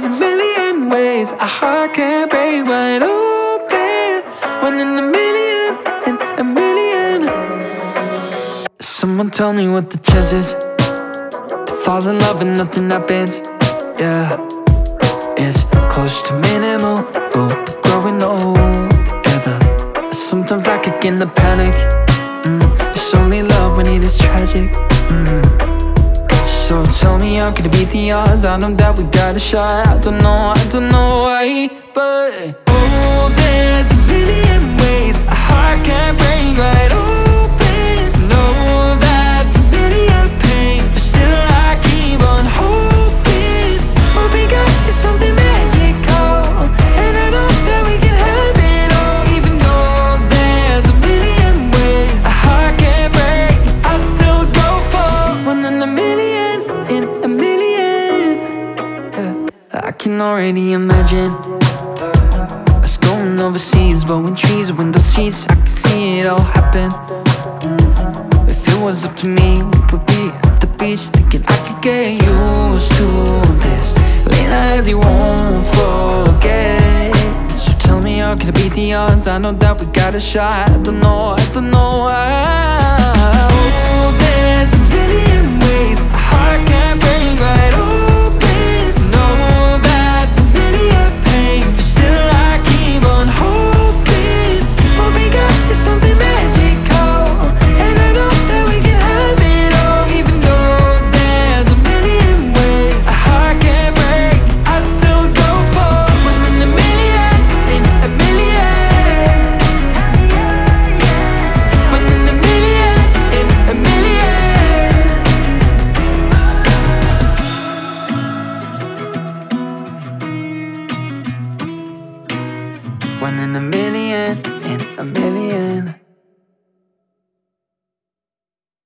there's a million ways a heart can break wide open. One in a million, in a million. Someone tell me what the chances to fall in love and nothing happens. Yeah, it's close to minimal, but we're growing old together. Sometimes I kick in the panic. It's only love when it is tragic. So tell me, how could it be the odds? I know that we got a shot. I don't know why, but oh, there's a million ways a heart can break right open. Know that familiar pain, but still I keep on hoping. What we got is something magical, and I know that we can have it all. Even though there's a million ways a heart can break, I still go for one in a million, in a million. I can already imagine us going overseas, blowing trees, window seats. I can see it all happen. If it was up to me, we would be at the beach, thinking I could get used to this. Late nights you won't forget. So tell me, how could it be the odds? I know that we got a shot. I don't know why. Oh, there's a million ways a heart can break right open. Know that familiar pain, but still I keep on hoping. What we got is something magical, and I know that we can have it all. Even though there's a million ways a heart can break, I still go for one in a million, in a million. One in a million, in a million. One in a million, in a million.